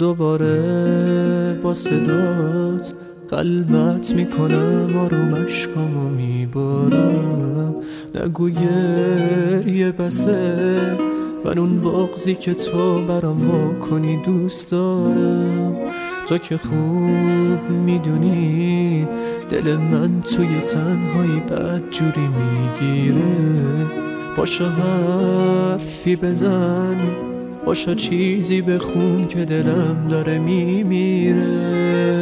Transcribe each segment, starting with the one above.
دوباره با صدات قلبت میکنم، آروم عشقامو میبارم. نگو گریه بسه، من اون بغضی که تو برام کنی دوست دارم. تو که خوب میدونی دل من توی تنهایی بد جوری میگیره. باشا حرفی بزن، باشا چیزی بخون که دلم داره میمیره.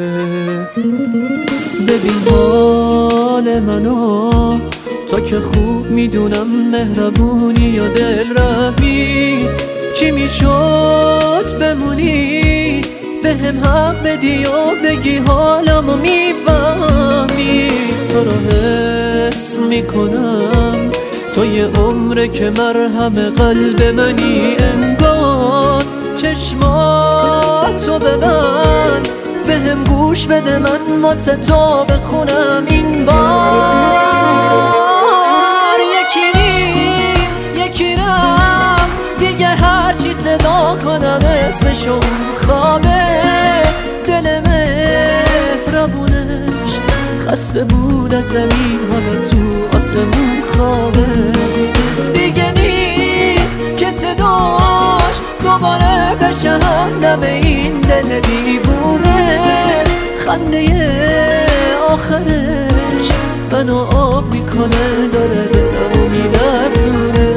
ببین حال منو، تا که خوب میدونم مهربونی یا دل رحمی. چی میشد بمونی به هم حق بدی و بگی حالمو میفهمی. تو رو حس میکنم، تو یه عمره که مرهم قلب منی. انگار چشماتو ببند، به هم گوش بده، من واسه تو بخونم این بار. یکی نیست یکی رفت دیگه، هرچی صدا کنم اسمشون خوابه. دل مهربونش خسته بود از زمین، حالا تو آسمون خوابه. دیگه نیست که صداش دوباره بشه همدم این دل دیوونه. خنده آخرش منو آب میکنه، داره دلمو میلرزونه.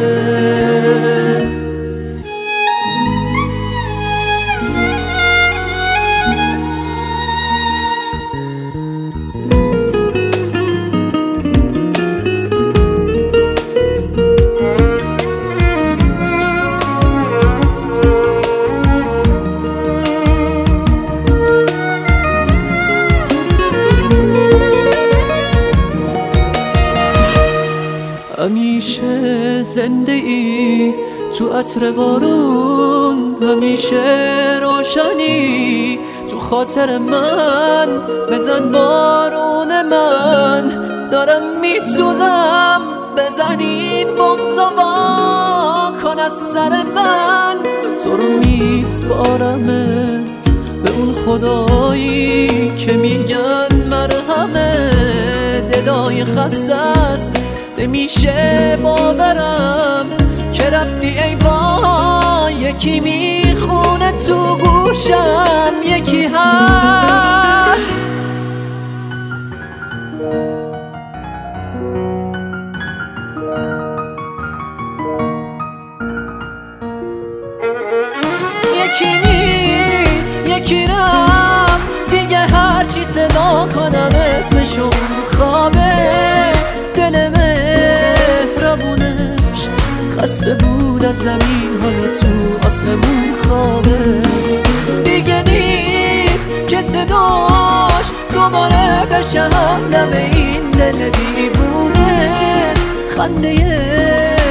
همیشه زنده ای تو عطر بارون، همیشه روشنی تو خاطر من. بزن بارون من، دارم میسوزم، بزن این بغضو وا کن از سر من. تو رو میسپارمت به اون خدایی که میگن مرهمه. دلای خسته است نمیشه باورم که رفتی ای با. یکی میخونه تو گوشم، یکی هست یکی نیست یکی رفت دیگه، هرچی صدا کنم اسمشون خوابه. دل مهربونش خسته بود از زمین، حالا تو آسمون خوابه. دیگه نیست که صداش دوباره بشه همدم این دل دیوونه. خنده